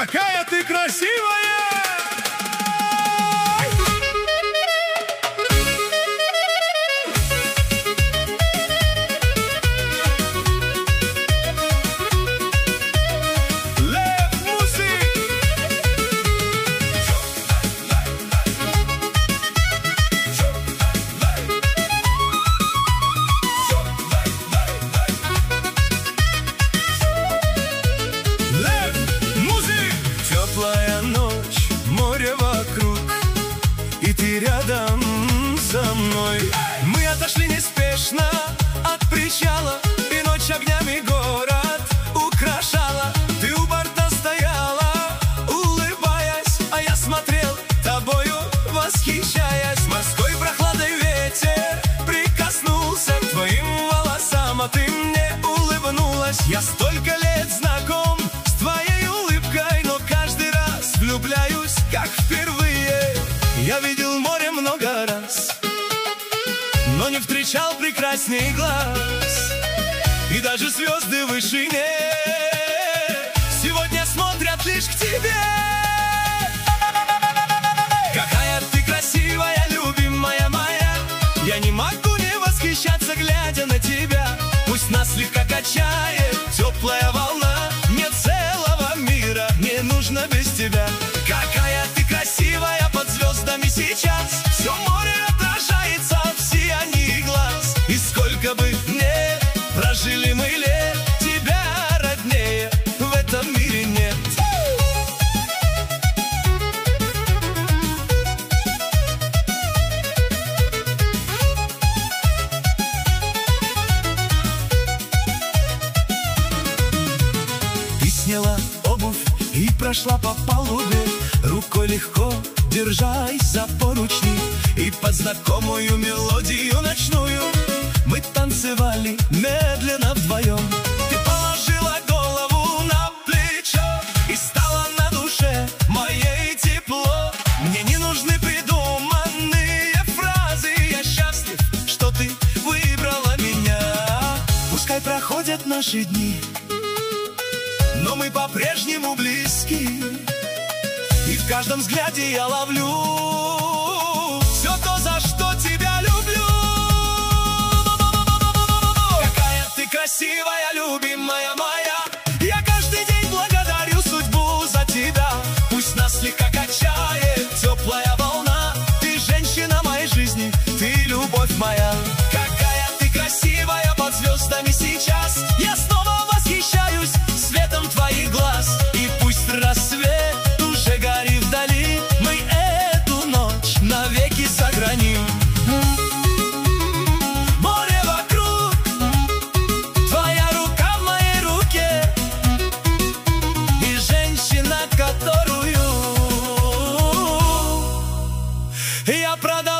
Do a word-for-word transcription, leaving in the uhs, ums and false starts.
Какая ты красивая! Рядом со мной мы отошли неспешно от причала, и ночь огнями город украшала. Ты у борта стояла, улыбаясь, а я смотрел, тобою восхищаясь. Морской прохладой ветер прикоснулся к твоим волосам, а ты мне улыбнулась. Я столько лет знаком с твоей улыбкой, но каждый раз влюбляюсь, как впервые. Я видел море много раз, но не встречал прекрасней глаз. И даже звезды в вышине сегодня смотрят лишь к тебе. Какая ты красивая, любимая моя, я не могу не восхищаться, глядя на тебя. Пусть нас слегка качает теплая волна, мне целого мира не нужно без тебя. Какая ты красивая под звездами сейчас, все море отражается в сиянии глаз. И сколько бы не прожили мы лет, тебя роднее в этом мире нет. Ты сняла обувь и прошла по палубе, рукой легко держась за поручни, и под знакомую мелодию ночную мы танцевали медленно вдвоем. Ты положила голову на плечо, и стало на душе моей тепло. Мне не нужны придуманные фразы, я счастлив, что ты выбрала меня. Пускай проходят наши дни, но мы по-прежнему близки, и в каждом взгляде я ловлю все то, за что тебя люблю. Какая ты красивая, любимая моя, я каждый день благодарю судьбу за тебя. Пусть нас слегка качает теплая волна, ты женщина моей жизни, ты любовь моя. Какая ты красивая под звездами сейчас, я снова восхищаюсь светом твоих глаз. И пусть рассвет уже горит вдали, мы эту ночь навеки сохраним. Море вокруг, твоя рука в моей руке, и женщина, которую я продал.